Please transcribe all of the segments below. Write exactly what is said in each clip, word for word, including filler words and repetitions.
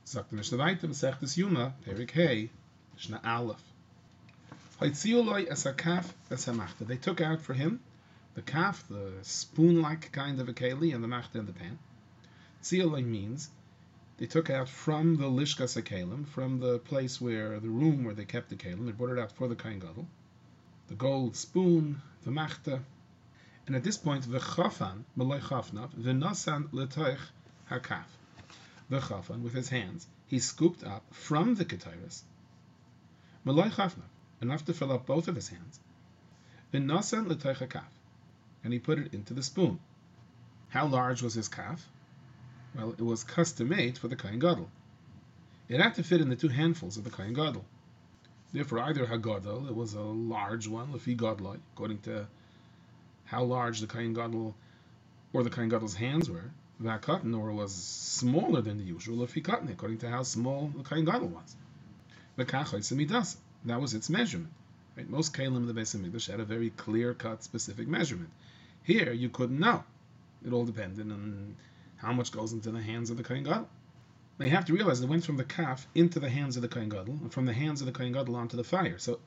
Sagt the Mishnah weiter, Masechtas Yuma, Perik Hey, Mishnah Aleph. Haitzioloi es hakaf es hamachta. They took out for him the kaf, the spoon-like kind of a keli, and the machta and the pan. Tzioloi means they took out from the lishkas hakelim, from the place where, the room where they kept the kelim, they brought it out for the kain gadol, the gold spoon, the machta, and at this point, v'chafan, malay chafnav, v'nasan l'toich hakaf. V'chafan, with his hands, he scooped up from the ketairis, malay chafnav, enough to fill up both of his hands, v'nasan l'toich hakaf, and he put it into the spoon. How large was his kaf? Well, it was custom made for the kain gadol. It had to fit in the two handfuls of the kain gadol. Therefore, either hagadol, it was a large one, lefi gadloi, according to how large the kain gadol or the kain gadol's hands were, v'hakatan, or was smaller than the usual, lefi katne, according to how small the kain gadol was. V'kachos midasa, that was its measurement. Right? Most kelim in the Beis Hamikdash had a very clear-cut, specific measurement. Here, you couldn't know. It all depended on how much goes into the hands of the kain gadol. Now you have to realize it went from the kaf into the hands of the kain gadol, and from the hands of the kain gadol onto the fire. So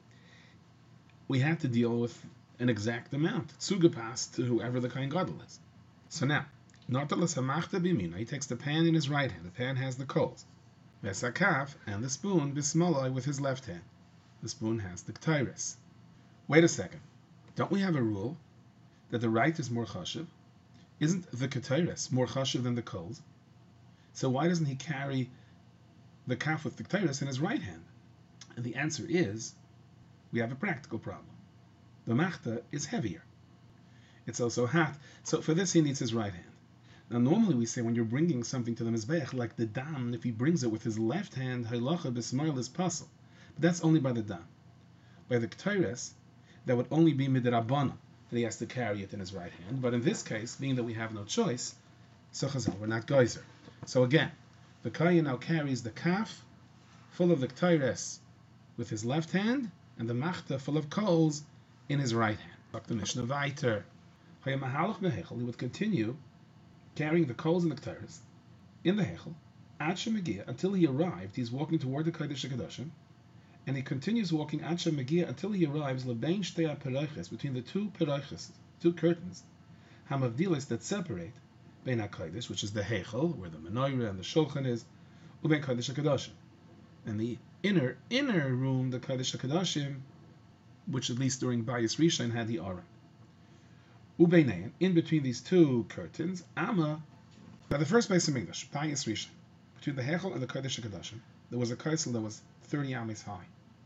we had to deal with an exact amount, tzugapas, to whoever the kain gadol is. So now, natalas hamachta b'mina, he takes the pan in his right hand. The pan has the coals. Vesakaf, and the spoon bismalai with his left hand. The spoon has the ktairis. Wait a second. Don't we have a rule that the right is more chashiv? Isn't the ketairis more chashiv than the coals? So why doesn't he carry the kaf with the ketairis in his right hand? And the answer is, we have a practical problem. The machta is heavier. It's also hot. So for this he needs his right hand. Now normally we say when you're bringing something to the mizbeach, like the dam, if he brings it with his left hand, halacha b'smail is pasul. But that's only by the dam. By the ketairis, that would only be midrabana, that he has to carry it in his right hand. But in this case, being that we have no choice, so chazal, we're not geyser. So again, the kohen now carries the kaf full of the ketairis with his left hand, and the machta full of coals in his right hand. Like the Mishnah weiter. He would continue carrying the coals and the ketairis in the hechel, ad shemagia, until he arrived. He's walking toward the Kodesh HaKadoshim, and he continues walking ad shemagia until he arrives lebein shtei peroiches, between the two peroiches, two curtains, hamavdilis, that separate bein HaKodesh, which is the hechel, where the menorah and the shulchan is, ubein Kodesh HaKadoshim, and the inner inner room, the Kodesh HaKadoshim, which at least during Bayis Rishon had the Aron. Ubeinein, in between these two curtains, Amma, now the first Beis Hamikdash, Bayis Rishon, between the Hechel and the Kodesh HaKadoshim, there was a kaisel that was thirty amis high,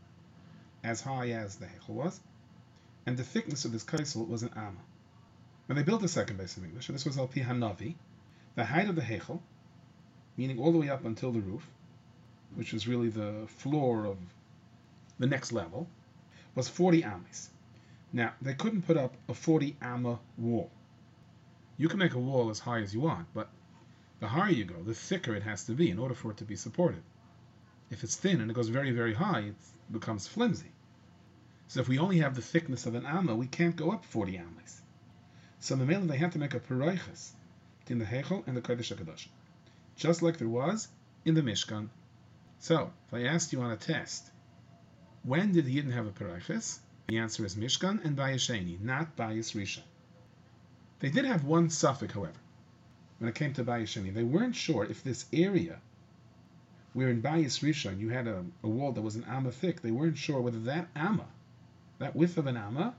as high as the Hechel was, and the thickness of this kaisel was an Amma. When they built the second Beis Hamikdash, and this was Al Pi Hanavi, the height of the Hechel, meaning all the way up until the roof, which is really the floor of the next level, was forty amis. Now, they couldn't put up a forty amma wall. You can make a wall as high as you want, but the higher you go, the thicker it has to be in order for it to be supported. If it's thin and it goes very, very high, it becomes flimsy. So if we only have the thickness of an amma, we can't go up forty amis. So the Mela, they had to make a peroiches between the Hechel and the Kodesh HaKadoshim, just like there was in the Mishkan. So, if I asked you on a test, when did the Yidden have a peroiches? The answer is Mishkan and Bayis Sheni, not Bayis Rishon. They did have one suffix, however, when it came to Bayis Sheni. They weren't sure if this area, where in Bayis Rishon you had a, a wall that was an amma thick, they weren't sure whether that amma, that width of an amma,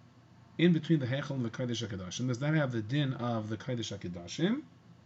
in between the Hechel and the Kodesh HaKadoshim, does that have the din of the Kodesh HaKadoshim,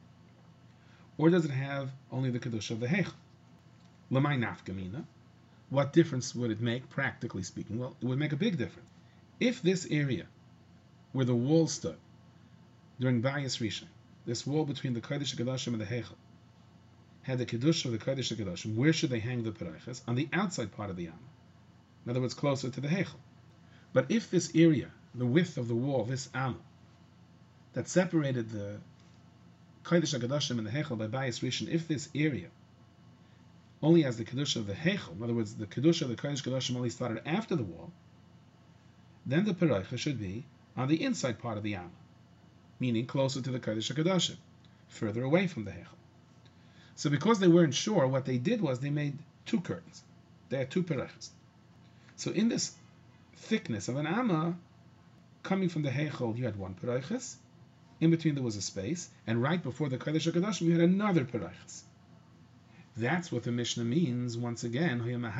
or does it have only the Kedush of the Hechel? L'may nafkamina. What difference would it make, practically speaking? Well, it would make a big difference. If this area where the wall stood during Bayis Rishon, this wall between the Kodesh HaKadoshim and the Hechel, had the Kiddush of the Kodesh HaKadoshim, where should they hang the peroiches? On the outside part of the Amma. In other words, closer to the Hechel. But if this area, the width of the wall, this Amma, that separated the Kodesh HaKadoshim and the Hechel by Bayis Rishon, if this area only has the Kedusha of the Hechel, in other words, the Kedusha of the Kodesh HaKadoshim only started after the wall, then the peroicha should be on the inside part of the Amma, meaning closer to the Kodesh HaKadoshim, further away from the Hechel. So because they weren't sure, what they did was they made two curtains. They had two perechas. So in this thickness of an amma, coming from the heichal, you had one perechas. In between there was a space, and right before the Kodesh HaKadoshim, you had another perechas. That's what the Mishnah means. Once again,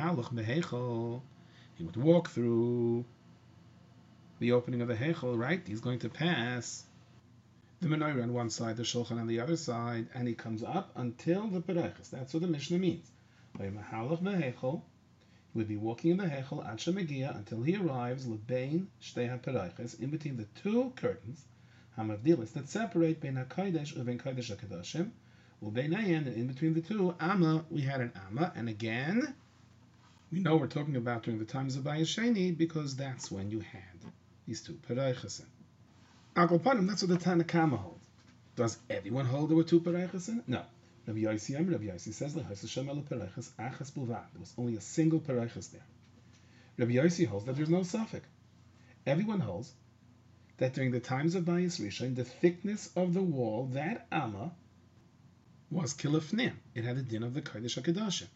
he would walk through the opening of the heichal, right? He's going to pass the menorah on one side, the shulchan on the other side, and he comes up until the perechas. That's what the Mishnah means. He would be walking in the heichal ad shemegia until he arrives lebein shtei haperechas, in between the two curtains, hamavdilis, that separate bein hakodesh uvein kodesh hakadoshim, ubeinayin, and in between the two amma, we had an amma, and again, we know we're talking about during the times of Bayis Sheni because that's when you had these two perechas. Akol Panim, that's what the Tanna Kama holds. Does everyone hold there were two perechas? No. Rabbi Yossi Rabbi Yossi says there was only a single perechas there. Rabbi Yossi holds that there's no suffix. Everyone holds that during the times of Bayis Rishon, the thickness of the wall, that amma, was kilafnim. It had a din of the Kodesh HaKadoshim.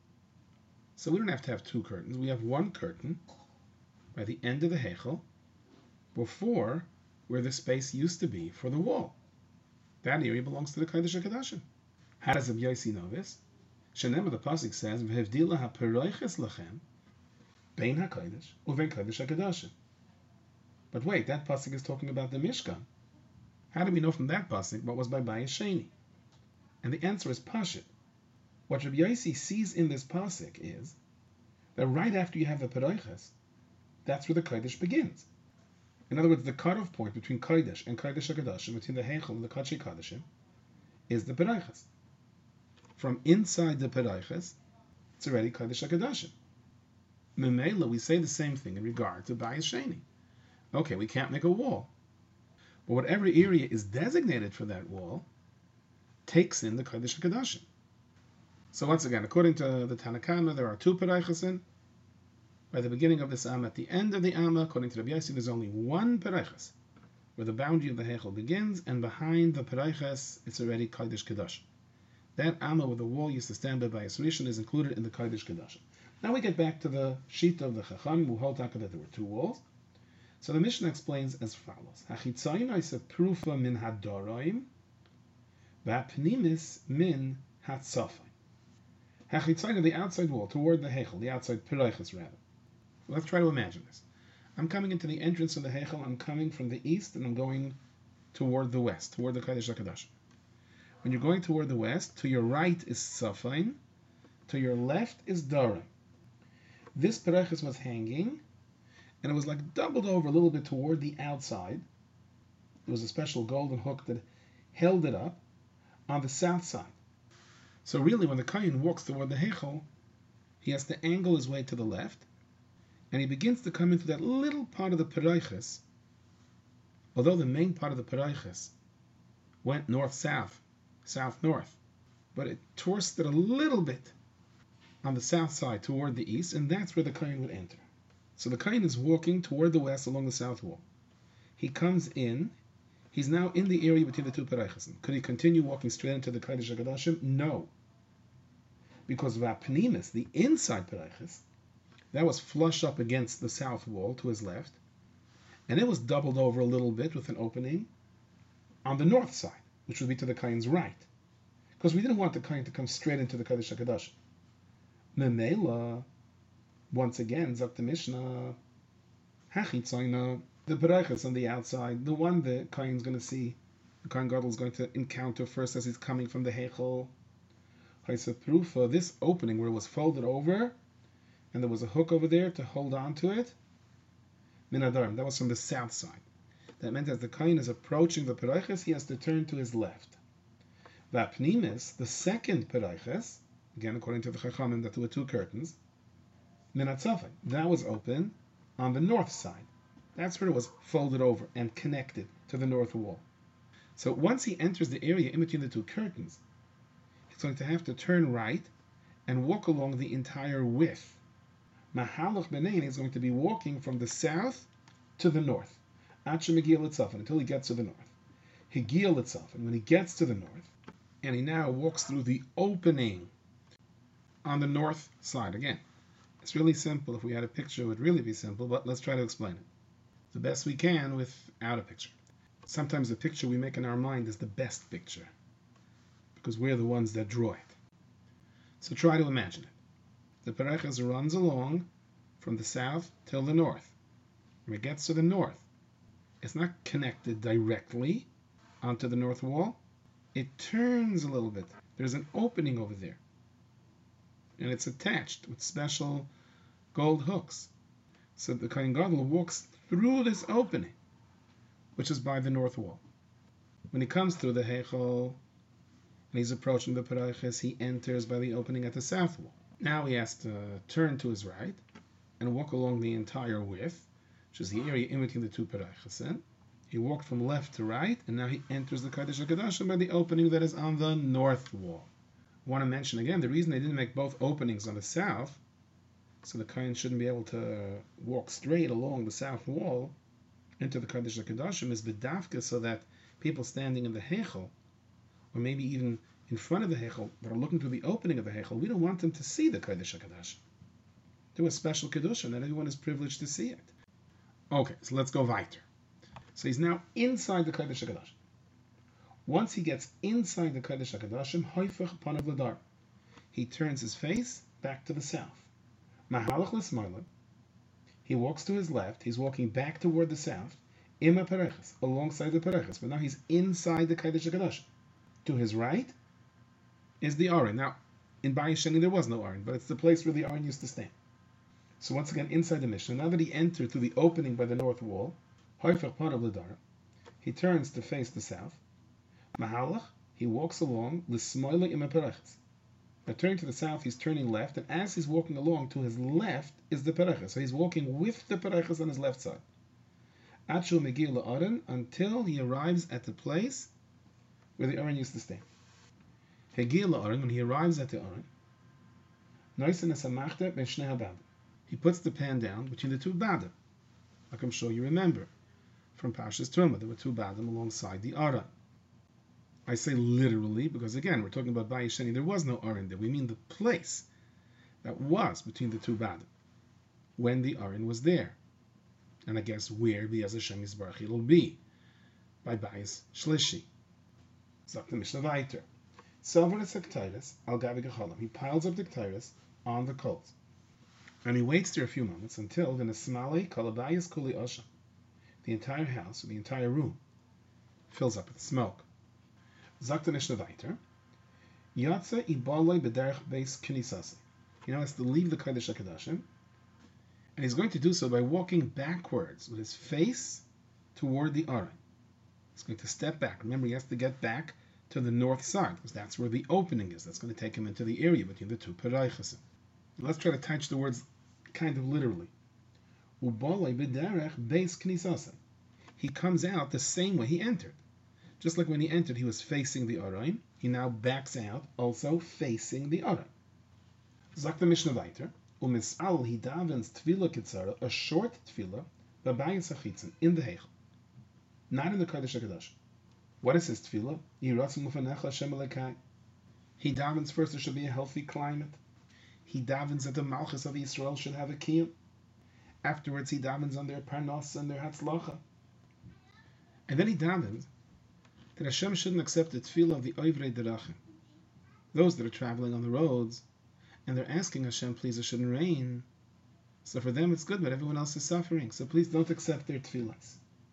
So we don't have to have two curtains. We have one curtain by the end of the heichal, before where the space used to be for the wall. That area belongs to the Kodesh HaKadoshim. How does Rabbi Yossi know this? Shenemah, the pasuk says, "V'hevdila haperoiches lachem bein hakodesh uvein kodesh hakadoshim." But wait, that pasuk is talking about the Mishkan. How do we know from that pasuk what was by Bayis Sheni? And the answer is pashut. What Rabbi Yossi sees in this pasuk is that right after you have the peroiches, that's where the kodesh begins. In other words, the cutoff point between kodesh and kodesh hakadoshim, between the heichal and the kodesh kodeshim, is the peroiches. From inside the peroiches, it's already kodesh hakadoshim. Memela, we say the same thing in regard to Bayis Sheni. Okay, we can't make a wall, but whatever area is designated for that wall takes in the kodesh hakadoshim. So once again, according to the Tanna Kama, there are two pereichasin. By the beginning of this amma, at the end of the amma, according to Rabbi Yossi, there's only one pereichas, where the boundary of the heichal begins, and behind the pereichas, it's already kodesh kadosh. That amma where the wall used to stand by Bayis Rishon is included in the kodesh kadosh. Now we get back to the sheet of the Chacham, who hold that there were two walls. So the Mishnah explains as follows: Hachitzayin oisa prufa min hadoroim, va'pnimis min hatzafim. Hachitzayin, the outside wall, toward the heichal, the outside pereichas rather. Let's try to imagine this. I'm coming into the entrance of the heichal. I'm coming from the east, and I'm going toward the west, toward the Kodesh HaKadosh. When you're going toward the west, to your right is Safain, to your left is Darim. This pereichas was hanging, and it was like doubled over a little bit toward the outside. There was a special golden hook that held it up on the south side. So really, when the Kohen walks toward the heichal, he has to angle his way to the left, and he begins to come into that little part of the pereichas. Although the main part of the pereichas went north-south, south-north, but it twisted a little bit on the south side toward the east, and that's where the Kohen would enter. So the Kohen is walking toward the west along the south wall. He comes in. He's now in the area between the two pereichas. Could he continue walking straight into the Kodesh HaKadoshim? No. Because Vapnimis, the inside pereichas, that was flush up against the south wall to his left, and it was doubled over a little bit with an opening on the north side, which would be to the Kohen's right, because we didn't want the Kohen to come straight into the Kodesh HaKadoshim. Memela, once again, Zok the Mishnah, Hachitzaina, the pereichas on the outside, the one the Kohen's going to see, the Kohen Gadol is going to encounter first as he's coming from the heichal. Haisaprufa, this opening where it was folded over, and there was a hook over there to hold on to it, Minadarim, that was from the south side. That meant as the Kohen is approaching the pereichas, he has to turn to his left. Vapnimis, the second pereichas, again according to the Chachamim, that there were two curtains, Minatzafai, that was open on the north side. That's where it was folded over and connected to the north wall. So once he enters the area in between the two curtains, he's going to have to turn right and walk along the entire width. Mahalach Benein is going to be walking from the south to the north, until he gets to the north. Higia Litzafin, when he gets to the north, and he now walks through the opening on the north side. Again, it's really simple. If we had a picture, it would really be simple, but let's try to explain it the best we can without a picture. Sometimes the picture we make in our mind is the best picture because we're the ones that draw it. So try to imagine it. The Parechas runs along from the south till the north. When it gets to the north, it's not connected directly onto the north wall. It turns a little bit. There's an opening over there. And it's attached with special gold hooks. So the Kohen Gadol walks through this opening, which is by the north wall. When he comes through the Heichal and he's approaching the Parechas, he enters by the opening at the south wall. Now he has to turn to his right and walk along the entire width, which is the area in between the two Parechas. He walked from left to right, and now he enters the Kodesh HaKadoshim by the opening that is on the north wall. I want to mention again, the reason they didn't make both openings on the south, so the Kohen shouldn't be able to walk straight along the south wall into the Kodesh HaKadoshim, is bedavka, so that people standing in the Heichal, or maybe even in front of the Heichal, but are looking through the opening of the Heichal, we don't want them to see the Kodesh HaKadoshim. Do a special Kedusha, and everyone is privileged to see it. Okay, so let's go weiter. So he's now inside the Kodesh HaKadoshim. Once he gets inside the Kodesh HaKadoshim, hoifach panav ladar, he turns his face back to the south. Mahalach l'smayla, he walks to his left, he's walking back toward the south, ima Parechas, alongside the Parechas, but now he's inside the Kodesh HaKadoshim. To his right is the Aron. Now, in Bayis Sheni there was no Aron, but it's the place where the Aron used to stand. So once again, inside the Mishnah, now that he entered through the opening by the north wall, hoifach panav ladar, he turns to face the south. Mahalach, he walks along, l'smayla ima Parechas. Now turning to the south, he's turning left, and as he's walking along, to his left is the Parechas. So he's walking with the Parechas on his left side. Achu megil la'aron, until he arrives at the place where the Aron used to stand. Hegil la'aron, when he arrives at the Aron, noisin esamachta ben shnei habadim. He puts the pan down between the two badim. Like I'm sure you remember from Parshas Terumah, there were two badim alongside the Aron. I say literally because, again, we're talking about Bayis Sheni. There was no Aron there. We mean the place that was between the two badim when the Aron was there. And I guess where B'ez Hashem Yisbarach it'll be by Bayis Shlishi. Sagt the Mishnah weiter. Sover es al gavi gecholim. He piles up the ketairos on the coals. And he waits there a few moments until the nesmale kalabayas kuli osha, the entire house, or the entire room, fills up with smoke. Sagt the Mishnah weiter. Yatsa ibalei b'derech beis knisasi. He now has to leave the Kodesh HaKadoshim, and he's going to do so by walking backwards with his face toward the Aron. He's going to step back. Remember, he has to get back to the north side, because that's where the opening is. That's going to take him into the area between the two Parechas. Let's try to touch the words kind of literally. Ubalei b'derech beis knisasi. He comes out the same way he entered. Just like when he entered, he was facing the Aron. He now backs out, also facing the Aron. Sagt the Mishnah weiter. Umisal he davens tefillah kitzara, a short tefillah, b'bayis hachitzon, in the Heichal, not in the Kodesh HaKadosh. What is his tefillah? Yiratzim ufanecha Hashem Elokai. He davens first there should be a healthy climate. He davens that the Malchus of Yisrael should have a kiyum. Afterwards, he davens on their parnas and their hatzlacha. And then he davens that Hashem shouldn't accept the tefillah of the oivrei derachim, those that are traveling on the roads, and they're asking Hashem, please, it shouldn't rain. So for them it's good, but everyone else is suffering. So please don't accept their tefillahs.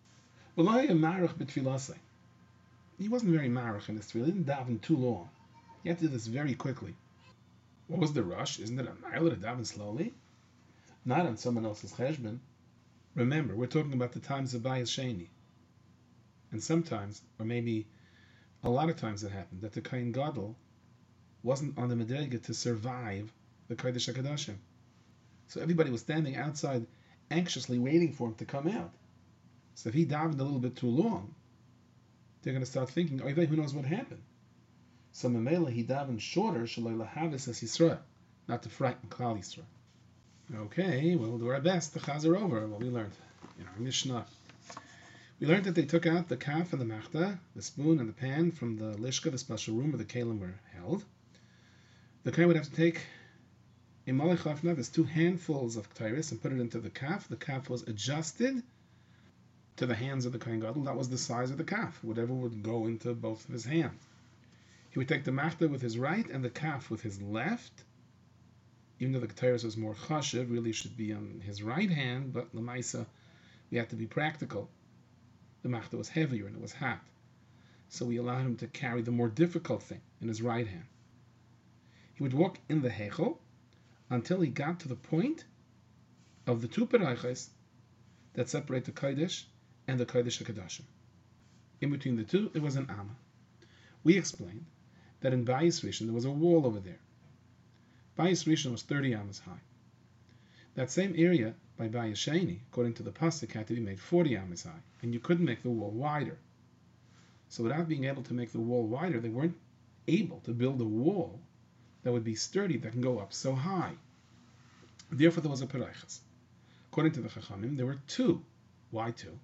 He wasn't very marach in his tefillah. He didn't daven too long. He had to do this very quickly. What was the rush? Isn't it a mile to daven slowly? Not on someone else's cheshbon. Remember, we're talking about the times of Bayis Sheni. And sometimes, or maybe a lot of times it happened, that the Kohen Gadol wasn't on the Medrega to survive the Kodesh HaKadoshim. So everybody was standing outside anxiously waiting for him to come out. So if he davened a little bit too long, they're going to start thinking, oh, who knows what happened? So Memela, he davened shorter, Shaloi Lahavis as Yisrael, not to frighten Klal Yisrael. Okay, well, we'll do our best. The Chaz are over, what we learned in our Mishnah. We learned that they took out the kaf and the machta, the spoon and the pan, from the lishka, the special room where the kalim were held. The kohen would have to take a malach lafna, there's two handfuls of k'tairis, and put it into the kaf. The kaf was adjusted to the hands of the kohen gadol. That was the size of the kaf, whatever would go into both of his hands. He would take the machta with his right and the kaf with his left. Even though the k'tairis was more chashiv, really should be on his right hand, but l'maisa, we had to be practical. The machta was heavier and it was hot. So we allowed him to carry the more difficult thing in his right hand. He would walk in the hechel until he got to the point of the two perayches that separate the Kodesh and the Kodesh HaKadoshim. In between the two, there was an Amma. We explained that in Bayis Rishon there was a wall over there. Bayis Rishon was thirty amas high. That same area by Bayis Sheni, according to the pasuk, had to be made forty amas high, and you couldn't make the wall wider. So without being able to make the wall wider, they weren't able to build a wall that would be sturdy, that can go up so high. Therefore, there was a perayches. According to the Chachamim, there were two. Why two?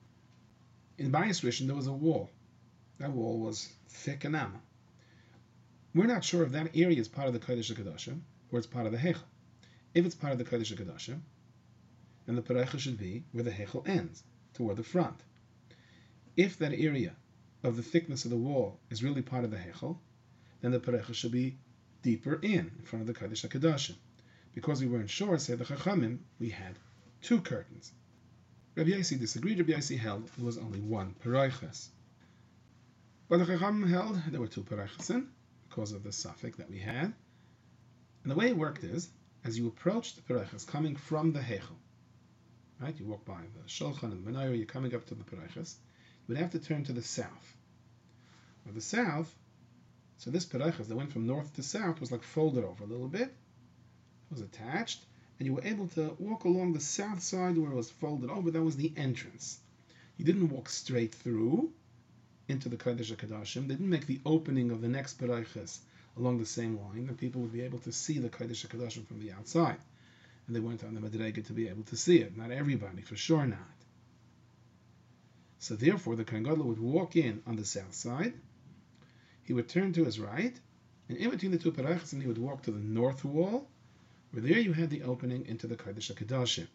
In Bayis Rishon, there was a wall. That wall was thick and amma. We're not sure if that area is part of the Kodesh HaKadoshim or it's part of the Hechel. If it's part of the Kodesh HaKadoshim, then the perayches should be where the Hechel ends, toward the front. If that area of the thickness of the wall is really part of the Hechel, then the perayches should be deeper in, in front of the Kodesh HaKadoshim. Because we weren't sure, say the Chachamim, we had two curtains. Rabbi Yossi disagreed. Rabbi Yossi held there was only one perayches. But the Chachamim held there were two peraychesin because of the suffix that we had. And the way it worked is, as you approach the perayches coming from the Hechel, right? You walk by the Shulchan and the Menorah, you're coming up to the perayches, you would have to turn to the south. Or the south, so this perayches that went from north to south was like folded over a little bit. It was attached, and you were able to walk along the south side where it was folded over. That was the entrance. You didn't walk straight through into the Kodesh HaKadoshim. They didn't make the opening of the next perayches along the same line, that people would be able to see the Kodesh HaKadoshim from the outside. And they went on the Madrega to be able to see it. Not everybody, for sure not. So therefore, the Kohen Gadol would walk in on the south side. He would turn to his right, and in between the two perayches, he would walk to the north wall, where there you had the opening into the Kodesh HaKadoshim.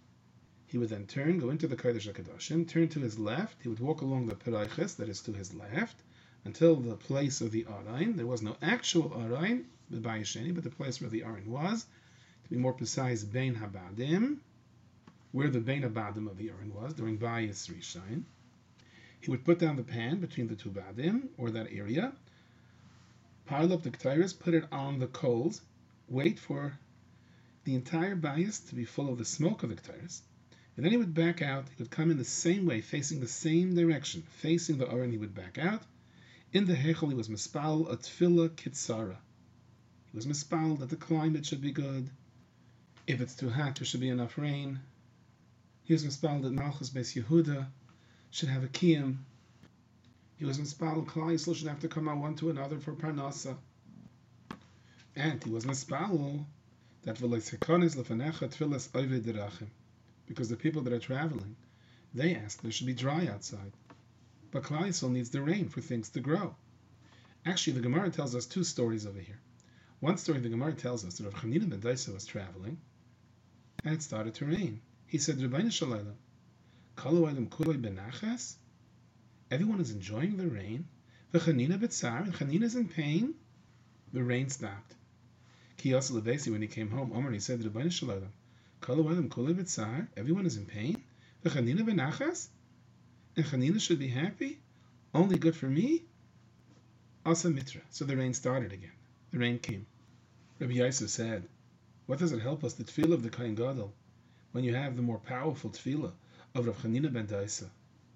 He would then turn, go into the Kodesh HaKadoshim, turn to his left. He would walk along the perayches, that is to his left, until the place of the Arain. There was no actual Arain, the Bayis Sheni, but the place where the Arain was. To be more precise, Bein Habadim, where the Bein Habadim of the Arain was, during Bayis Rishon. He would put down the pan between the two Badim, or that area, pile up the Ketairis, put it on the coals, wait for the entire Bayis to be full of the smoke of the Ketairis, and then he would back out. He would come in the same way, facing the same direction, facing the Aron. He would back out. In the Hechel, he was mispal a tefillah kitzara. He was mispal that the climate should be good. If it's too hot, there should be enough rain. He was mispal that Malchus Beis Yehuda should have a kiyum. He was mispal Klal Yisrael should have to come out one to another for parnasa. And he was mispal that v'lo sekonis lefanecha tefillas oivei derachim, because the people that are traveling, they ask there should be dry outside. But Klal Yisrael needs the rain for things to grow. Actually, the Gemara tells us two stories over here. One story, the Gemara tells us that Rav Chanina ben Dosa was traveling, and it started to rain. He said, Rebbeinu Shalom, Kol ha'olam kuloi benachas? Everyone is enjoying the rain. V'Chanina b'tzar, and Chanina is in pain. The rain stopped. Ki yasa levesi, when he came home, Omer, he said, Rebbeinu Shalom, Kol ha'olam kuloi b'tzar? Everyone is in pain. V'Chanina benachas? And Chanina should be happy? Only good for me? Asa mitra. So the rain started again. The rain came. Rabbi Yosef said, what does it help us, the tefillah of the Kohen Gadol, when you have the more powerful tefillah of Rav Chanina ben Dosa?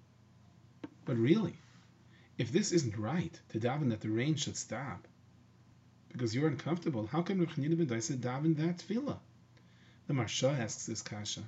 But really, if this isn't right, to daven that the rain should stop, because you're uncomfortable, how can Rav Chanina ben Dosa daven that tefillah? The Marsha asks this kasha.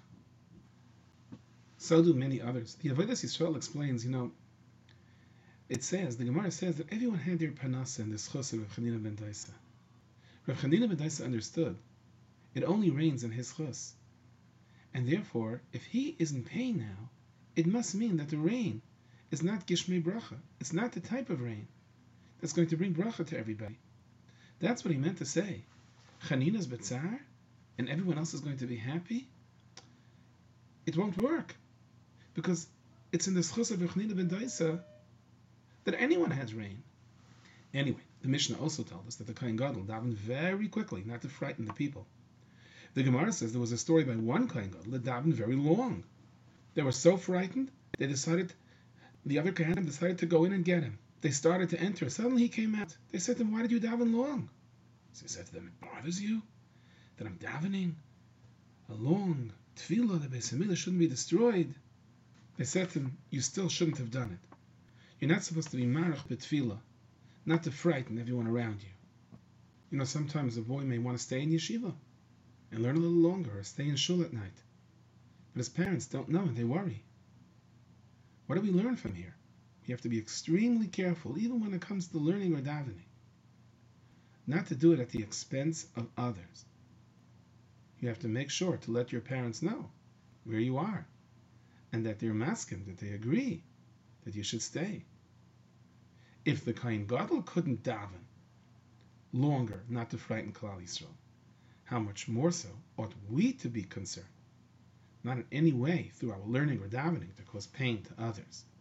So do many others. The Avodas Yisrael explains, you know, it says, the Gemara says that everyone had their panasa in the schos of Rav Chanina ben Dosa. Rav Chanina ben Dosa understood it only rains in his chus. And therefore, if he is in pain now, it must mean that the rain is not Gishmei Bracha. It's not the type of rain that's going to bring bracha to everybody. That's what he meant to say. Chanina's betzar, and everyone else is going to be happy. It won't work, because it's in the schus of Chanina ben Daisa that anyone has rain. Anyway, the Mishnah also told us that the Kohen Gadol davened very quickly, not to frighten the people. The Gemara says there was a story by one Kohen Gadol that davened very long. They were so frightened, they decided, the other Kohanim decided to go in and get him. They started to enter. Suddenly he came out. They said to him, why did you daven long? So he said to them, it bothers you that I'm davening a long tefillah, the Beis Hamikdash shouldn't be destroyed. They said to him, you still shouldn't have done it. You're not supposed to be marach b'tefillah, not to frighten everyone around you. You know, sometimes a boy may want to stay in yeshiva and learn a little longer, or stay in shul at night. But his parents don't know and they worry. What do we learn from here? You have to be extremely careful, even when it comes to learning or davening, not to do it at the expense of others. You have to make sure to let your parents know where you are, and that they're masking, that they agree that you should stay. If the Kohen Gadol couldn't daven longer, not to frighten Klal Yisrael, how much more so ought we to be concerned, not in any way through our learning or davening to cause pain to others.